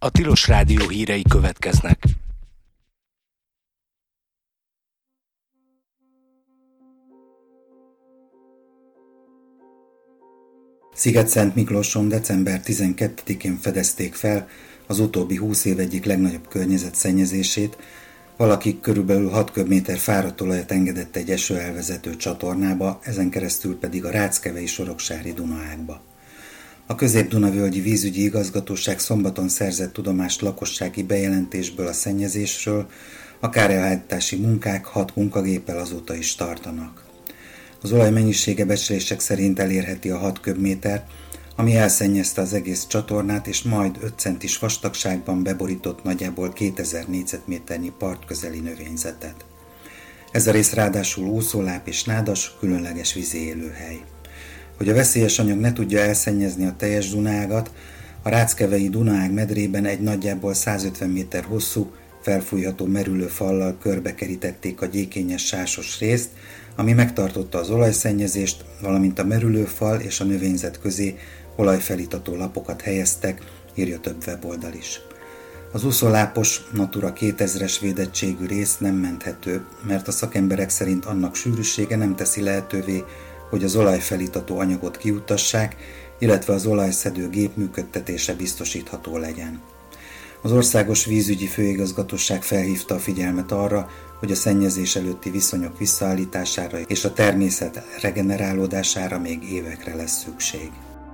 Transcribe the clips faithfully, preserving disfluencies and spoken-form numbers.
A Tilos Rádió hírei következnek. Szigetszent Miklóson december tizenkettedikén fedezték fel az utóbbi húsz év egyik legnagyobb környezetszennyezését, valaki körülbelül hat köbméter fáradt olajat engedett egy esőelvezető csatornába, ezen keresztül pedig a Ráckevei Soroksári Dunaágba. A Közép-Duna-völgyi vízügyi igazgatóság szombaton szerzett tudomást lakossági bejelentésből a szennyezésről, a kárelhárítási munkák hat munkagéppel azóta is tartanak. Az olaj mennyisége becslések szerint elérheti a hat köbmétert, ami elszennyezte az egész csatornát, és majd öt centis vastagságban beborított nagyjából kétezer négyzetméternyi partközeli növényzetet. Ez a rész ráadásul úszóláp és nádas, különleges vízi élőhely. Hogy a veszélyes anyag ne tudja elszennyezni a teljes Dunaágat, a Ráckevei Dunaág medrében egy nagyjából százötven méter hosszú, felfújható merülőfallal körbekerítették a gyékényes sásos részt, ami megtartotta az olajszennyezést, valamint a merülőfal és a növényzet közé olajfelítató lapokat helyeztek, írja több weboldal is. Az úszolápos Natura kétezres védettségű rész nem menthető, mert a szakemberek szerint annak sűrűsége nem teszi lehetővé, hogy az olajfelítató anyagot kiutassák, illetve az olajszedő gép működtetése biztosítható legyen. Az Országos Vízügyi Főigazgatóság felhívta a figyelmet arra, hogy a szennyezés előtti viszonyok visszaállítására és a természet regenerálódására még évekre lesz szükség.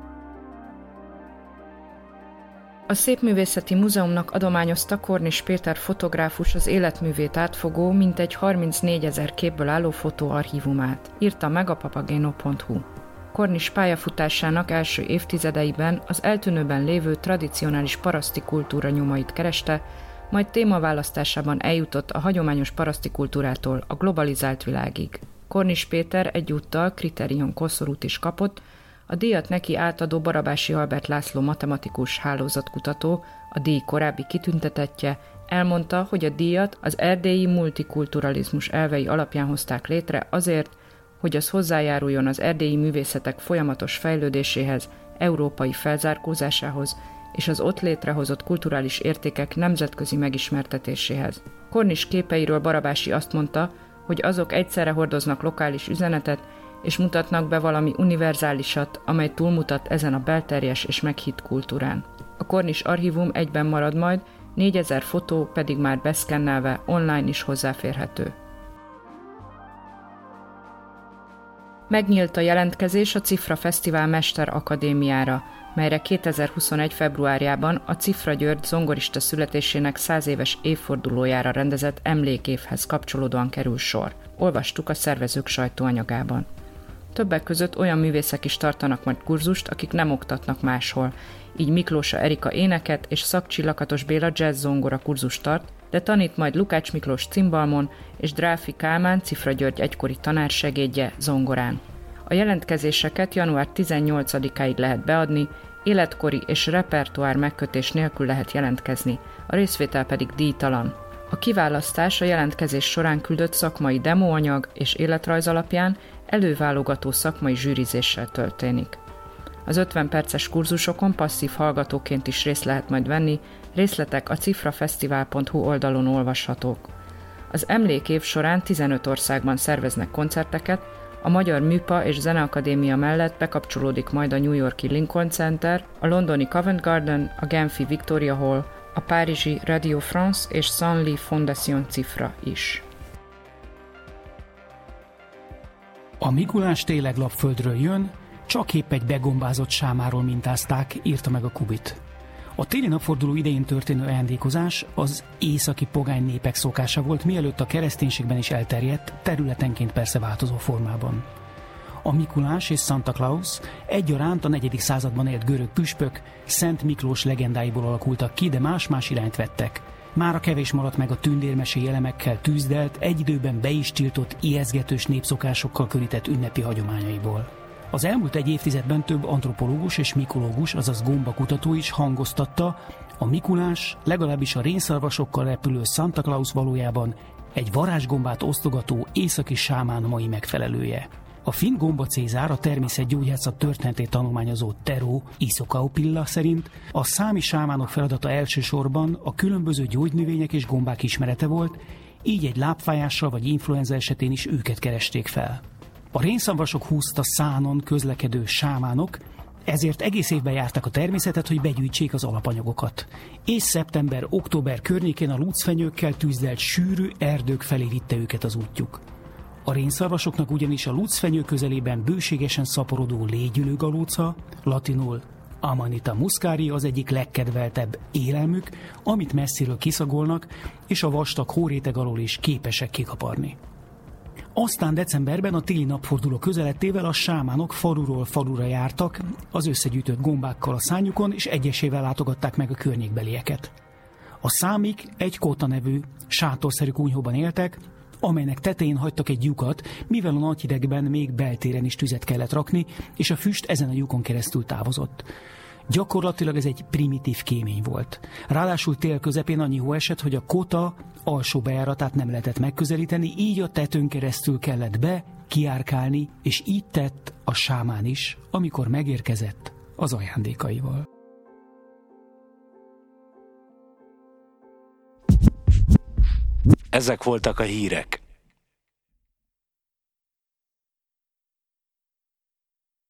A Szépművészeti Múzeumnak adományozta Kornis Péter fotográfus az életművét átfogó, mintegy harmincnégyezer képből álló fotóarchívumát, írta meg a papageno pont hu. Kornis pályafutásának első évtizedeiben az eltűnőben lévő tradicionális paraszti kultúra nyomait kereste, majd témaválasztásában eljutott a hagyományos paraszti kultúrától a globalizált világig. Kornis Péter egyúttal Kriterion koszorút is kapott, a díjat neki átadó Barabási Albert László matematikus hálózatkutató, a díj korábbi kitüntetettje, elmondta, hogy a díjat az erdélyi multikulturalizmus elvei alapján hozták létre azért, hogy az hozzájáruljon az erdélyi művészetek folyamatos fejlődéséhez, európai felzárkózásához és az ott létrehozott kulturális értékek nemzetközi megismertetéséhez. Kornis képeiről Barabási azt mondta, hogy azok egyszerre hordoznak lokális üzenetet, és mutatnak be valami univerzálisat, amely túlmutat ezen a belterjes és meghitt kultúrán. A Kornis archívum egyben marad majd, négyezer fotó pedig már beszkennelve online is hozzáférhető. Megnyílt a jelentkezés a Cifra Fesztivál Mester Akadémiára, melyre kétezer-huszonegy februárjában a Cifra György zongorista születésének száz éves évfordulójára rendezett emlékévhez kapcsolódóan kerül sor. Olvastuk a szervezők sajtóanyagában. Többek között olyan művészek is tartanak majd kurzust, akik nem oktatnak máshol. Így Miklósa Erika éneket és Szakcsi Lakatos Béla jazz zongora kurzust tart, de tanít majd Lukács Miklós cimbalmon és Dráfi Kálmán Cifra György egykori tanársegédje zongorán. A jelentkezéseket január tizennyolcadikáig lehet beadni, életkori és repertoár megkötés nélkül lehet jelentkezni, a részvétel pedig díjtalan. A kiválasztás a jelentkezés során küldött szakmai demóanyag és életrajz alapján előválogató szakmai zsűrizéssel történik. Az ötven perces kurzusokon passzív hallgatóként is részt lehet majd venni, részletek a cifrafesztivál pont hu oldalon olvashatók. Az emlékév során tizenöt országban szerveznek koncerteket, a Magyar Műpa és Zeneakadémia mellett bekapcsolódik majd a New Yorki Lincoln Center, a londoni Covent Garden, a genfi Victoria Hall, a párizsi Radio France és Saint-Ly Fondation Cifra is. A Mikulás tényleg lapföldről jön, csak épp egy begombázott sámáról mintázták, írta meg a Kubit. A téli napforduló idején történő ajándékozás az északi pogány népek szokása volt, mielőtt a kereszténységben is elterjedt, területenként persze változó formában. A Mikulás és Santa Claus egyaránt a negyedik században élt görög püspök, Szent Miklós legendáiból alakultak ki, de más-más irányt vettek. Mára kevés maradt meg a tündérmesély elemekkel tűzdelt, egy időben be is tiltott, ijesztgetős népszokásokkal körített ünnepi hagyományaiból. Az elmúlt egy évtizedben több antropológus és mikológus, azaz gombakutató is hangoztatta, a Mikulás, legalábbis a rénszarvasokkal repülő Santa Claus valójában egy varázsgombát osztogató északi sámán mai megfelelője. A finn Gomba Cézár, a természetgyógyászat történetét tanulmányozó Tero Isokaupilla szerint a számi sámánok feladata elsősorban a különböző gyógynövények és gombák ismerete volt, így egy lábfájással vagy influenza esetén is őket keresték fel. A rénszarvasok húzta szánon közlekedő sámánok ezért egész évben jártak a természetet, hogy begyűjtsék az alapanyagokat. És szeptember-október környékén a lucfenyőkkel tűzdelt sűrű erdők felé vitte őket az útjuk. A rénszarvasoknak ugyanis a lucfenyő közelében bőségesen szaporodó légyülőgalóca, latinul Amanita muscari az egyik legkedveltebb élelmük, amit messziről kiszagolnak, és a vastag hóréteg alól is képesek kikaparni. Aztán decemberben a téli napforduló közelettével a sámánok faluról falura jártak, az összegyűjtött gombákkal a szárnyukon, és egyesével látogatták meg a környékbelieket. A számik egy kóta nevű, sátorszerű kunyhóban éltek, amelynek tetején hagytak egy lyukat, mivel a nagy hidegben még beltéren is tüzet kellett rakni, és a füst ezen a lyukon keresztül távozott. Gyakorlatilag ez egy primitív kémény volt. Ráadásul tél közepén annyi hó esett, hogy a kóta alsó bejáratát nem lehetett megközelíteni, így a tetőn keresztül kellett be, kiárkálni, és így tett a sámán is, amikor megérkezett az ajándékaival. Ezek voltak a hírek.